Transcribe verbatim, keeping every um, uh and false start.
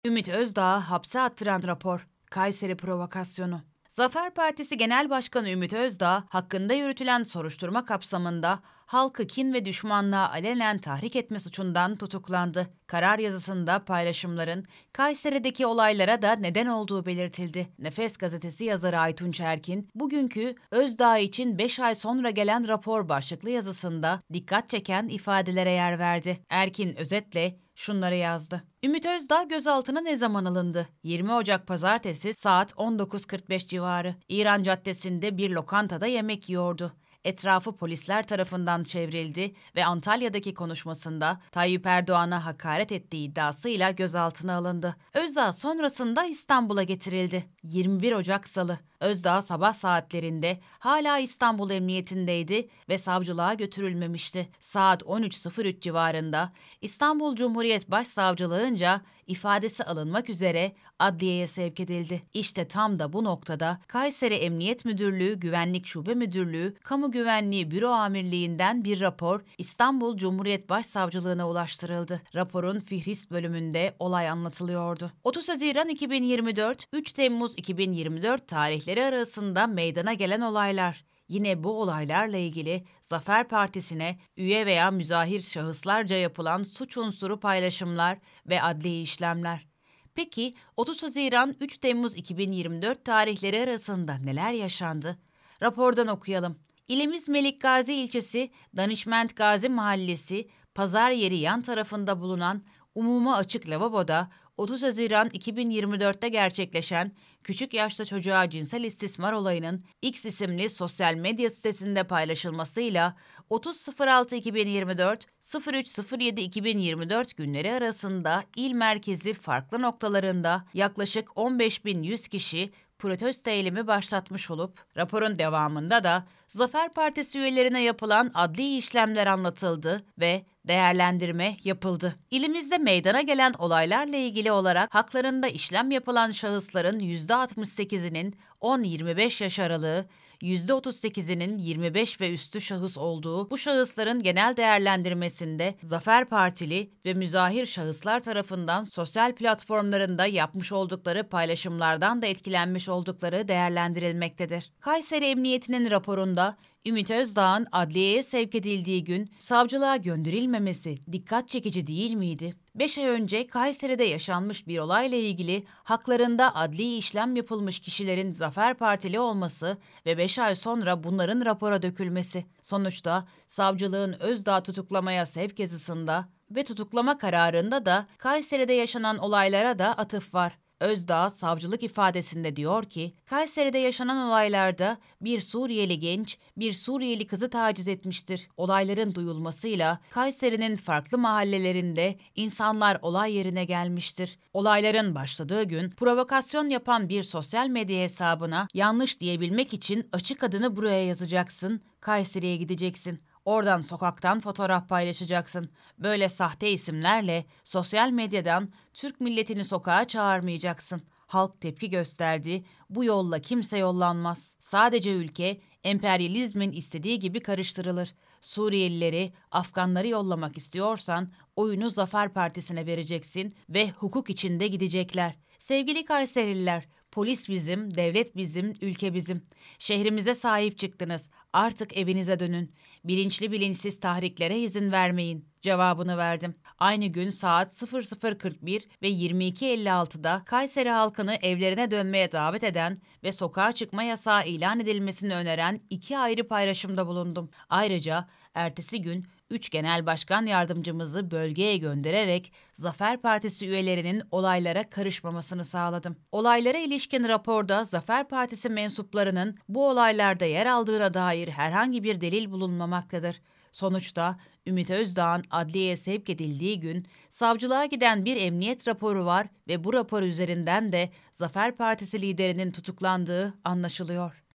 Ümit Özdağ'ı hapse attıran rapor, Kayseri provokasyonu. Zafer Partisi Genel Başkanı Ümit Özdağ, hakkında yürütülen soruşturma kapsamında halkı kin ve düşmanlığa alenen tahrik etme suçundan tutuklandı. Karar yazısında paylaşımların Kayseri'deki olaylara da neden olduğu belirtildi. Nefes gazetesi yazarı Aytunç Erkin, bugünkü Özdağ için beş ay sonra gelen rapor başlıklı yazısında dikkat çeken ifadelere yer verdi. Erkin özetle şunları yazdı. Ümit Özdağ gözaltına ne zaman alındı? yirmi Ocak Pazartesi saat on dokuz kırk beş civarı. İran Caddesi'nde bir lokantada yemek yiyordu. Etrafı polisler tarafından çevrildi ve Antalya'daki konuşmasında Tayyip Erdoğan'a hakaret ettiği iddiasıyla gözaltına alındı. Özdağ sonrasında İstanbul'a getirildi. yirmi bir Ocak Salı. Özdağ sabah saatlerinde hala İstanbul Emniyetindeydi ve savcılığa götürülmemişti. Saat on üç sıfır üç civarında İstanbul Cumhuriyet Başsavcılığınca ifadesi alınmak üzere adliyeye sevk edildi. İşte tam da bu noktada Kayseri Emniyet Müdürlüğü Güvenlik Şube Müdürlüğü Kamu Güvenliği Büro Amirliği'nden bir rapor İstanbul Cumhuriyet Başsavcılığına ulaştırıldı. Raporun fihrist bölümünde olay anlatılıyordu. otuz Haziran iki bin yirmi dört, üç Temmuz iki bin yirmi dört tarihleri arasında meydana gelen olaylar. Yine bu olaylarla ilgili Zafer Partisi'ne üye veya müzahir şahıslarca yapılan suç unsuru paylaşımlar ve adli işlemler. Peki otuz Haziran üç Temmuz iki bin yirmi dört tarihleri arasında neler yaşandı? Rapordan okuyalım. İlimiz Melikgazi ilçesi Danişment Gazi Mahallesi pazar yeri yan tarafında bulunan umuma açık lavaboda otuz Haziran iki bin yirmi dörtte gerçekleşen küçük yaşta çocuğa cinsel istismar olayının X isimli sosyal medya sitesinde paylaşılmasıyla otuz altı iki bin yirmi dört üç yedi iki bin yirmi dört günleri arasında il merkezi farklı noktalarında yaklaşık on beş bin yüz kişi protesto eylemi başlatmış olup raporun devamında da Zafer Partisi üyelerine yapılan adli işlemler anlatıldı ve değerlendirme yapıldı. İlimizde meydana gelen olaylarla ilgili olarak haklarında işlem yapılan şahısların yüzde altmış sekizinin on yirmi beş yaş aralığı, yüzde otuz sekizinin yirmi beş ve üstü şahıs olduğu bu şahısların genel değerlendirmesinde Zafer Partili ve müzahir şahıslar tarafından sosyal platformlarında yapmış oldukları paylaşımlardan da etkilenmiş oldukları değerlendirilmektedir. Kayseri Emniyeti'nin raporunda Ümit Özdağ'ın adliyeye sevk edildiği gün savcılığa gönderilmemesi dikkat çekici değil miydi? beş ay önce Kayseri'de yaşanmış bir olayla ilgili haklarında adli işlem yapılmış kişilerin Zafer Partili olması ve beş ay sonra bunların rapora dökülmesi. Sonuçta savcılığın Özdağ tutuklamaya sevk yazısında ve tutuklama kararında da Kayseri'de yaşanan olaylara da atıf var. Özdağ savcılık ifadesinde diyor ki, Kayseri'de yaşanan olaylarda bir Suriyeli genç, bir Suriyeli kızı taciz etmiştir. Olayların duyulmasıyla Kayseri'nin farklı mahallelerinde insanlar olay yerine gelmiştir. Olayların başladığı gün provokasyon yapan bir sosyal medya hesabına yanlış diyebilmek için açık adını buraya yazacaksın, Kayseri'ye gideceksin. Oradan sokaktan fotoğraf paylaşacaksın. Böyle sahte isimlerle sosyal medyadan Türk milletini sokağa çağırmayacaksın. Halk tepki gösterdi. Bu yolla kimse yollanmaz. Sadece ülke emperyalizmin istediği gibi karıştırılır. Suriyelileri, Afganları yollamak istiyorsan oyunu Zafer Partisi'ne vereceksin ve hukuk içinde gidecekler. Sevgili Kayserililer, polis bizim, devlet bizim, ülke bizim. Şehrimize sahip çıktınız. Artık evinize dönün. Bilinçli bilinçsiz tahriklere izin vermeyin. Cevabını verdim. Aynı gün saat sıfır sıfır kırk bir ve yirmi iki elli altıda Kayseri halkını evlerine dönmeye davet eden ve sokağa çıkma yasağı ilan edilmesini öneren iki ayrı paylaşımda bulundum. Ayrıca ertesi gün üç genel başkan yardımcımızı bölgeye göndererek Zafer Partisi üyelerinin olaylara karışmamasını sağladım. Olaylara ilişkin raporda Zafer Partisi mensuplarının bu olaylarda yer aldığına dair herhangi bir delil bulunmamaktadır. Sonuçta Ümit Özdağ'ın adliyeye sevk edildiği gün savcılığa giden bir emniyet raporu var ve bu rapor üzerinden de Zafer Partisi liderinin tutuklandığı anlaşılıyor.